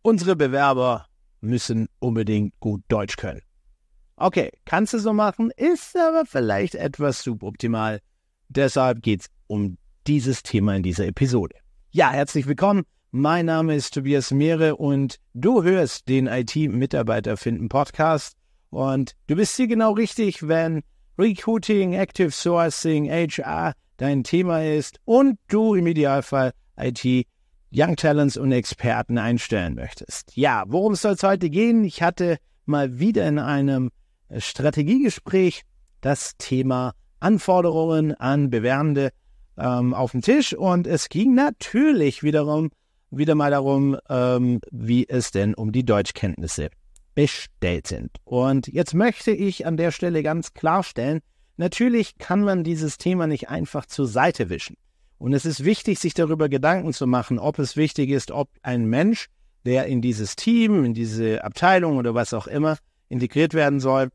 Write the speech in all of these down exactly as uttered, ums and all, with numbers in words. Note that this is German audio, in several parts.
Unsere Bewerber müssen unbedingt gut Deutsch können. Okay, kannst du so machen, ist aber vielleicht etwas suboptimal. Deshalb geht's um dieses Thema in dieser Episode. Ja, herzlich willkommen. Mein Name ist Tobias Mehre und du hörst den I T-Mitarbeiter finden Podcast. Und du bist hier genau richtig, wenn Recruiting, Active Sourcing, H R dein Thema ist und du im Idealfall I T, Young Talents und Experten einstellen möchtest. Ja, worum soll es heute gehen? Ich hatte mal wieder in einem Strategiegespräch das Thema Anforderungen an Bewerbende ähm, auf den Tisch und es ging natürlich wiederum wieder mal darum, ähm, wie es denn um die Deutschkenntnisse bestellt sind. Und jetzt möchte ich an der Stelle ganz klarstellen, natürlich kann man dieses Thema nicht einfach zur Seite wischen. Und es ist wichtig, sich darüber Gedanken zu machen, ob es wichtig ist, ob ein Mensch, der in dieses Team, in diese Abteilung oder was auch immer integriert werden soll,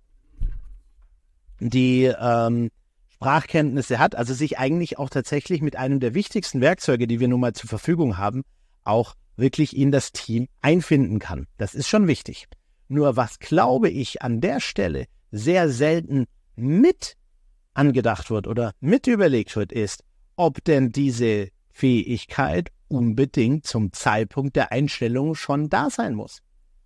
die ähm, Sprachkenntnisse hat, also sich eigentlich auch tatsächlich mit einem der wichtigsten Werkzeuge, die wir nun mal zur Verfügung haben, auch wirklich in das Team einfinden kann. Das ist schon wichtig. Nur was, glaube ich, an der Stelle sehr selten mit angedacht wird oder mit überlegt wird, ist, ob denn diese Fähigkeit unbedingt zum Zeitpunkt der Einstellung schon da sein muss.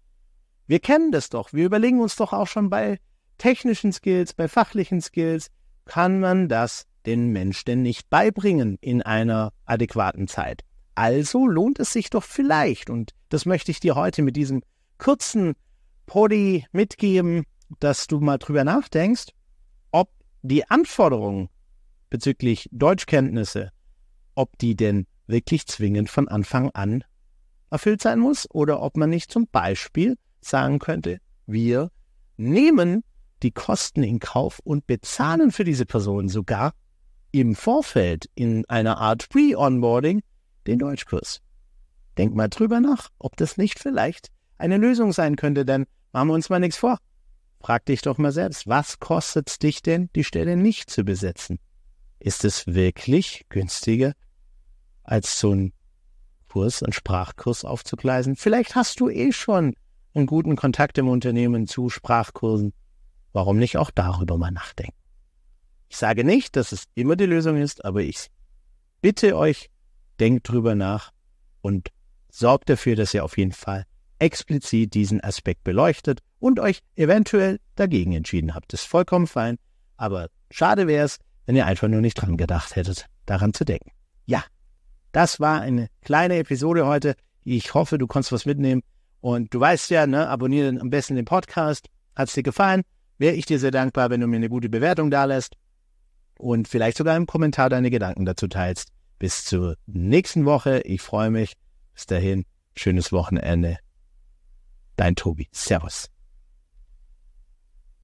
Wir kennen das doch. Wir überlegen uns doch auch schon bei technischen Skills, bei fachlichen Skills, kann man das den Mensch denn nicht beibringen in einer adäquaten Zeit. Also lohnt es sich doch vielleicht, und das möchte ich dir heute mit diesem kurzen Podi mitgeben, dass du mal drüber nachdenkst, ob die Anforderungen bezüglich Deutschkenntnisse, ob die denn wirklich zwingend von Anfang an erfüllt sein muss oder ob man nicht zum Beispiel sagen könnte, wir nehmen die Kosten in Kauf und bezahlen für diese Person sogar im Vorfeld in einer Art Pre-Onboarding den Deutschkurs. Denk mal drüber nach, ob das nicht vielleicht eine Lösung sein könnte, denn machen wir uns mal nichts vor. Frag dich doch mal selbst, was kostet es dich denn, die Stelle nicht zu besetzen? Ist es wirklich günstiger, als so einen Kurs, einen Sprachkurs aufzugleisen? Vielleicht hast du eh schon einen guten Kontakt im Unternehmen zu Sprachkursen. Warum nicht auch darüber mal nachdenken? Ich sage nicht, dass es immer die Lösung ist, aber ich bitte euch, denkt drüber nach und sorgt dafür, dass ihr auf jeden Fall explizit diesen Aspekt beleuchtet und euch eventuell dagegen entschieden habt. Das ist vollkommen fein, aber schade wäre es, wenn ihr einfach nur nicht dran gedacht hättet, daran zu denken. Ja, das war eine kleine Episode heute. Ich hoffe, du konntest was mitnehmen. Und du weißt ja, ne, abonniere am besten den Podcast. Hat es dir gefallen? Wäre ich dir sehr dankbar, wenn du mir eine gute Bewertung dalässt und vielleicht sogar im Kommentar deine Gedanken dazu teilst. Bis zur nächsten Woche. Ich freue mich. Bis dahin, schönes Wochenende. Dein Tobi. Servus.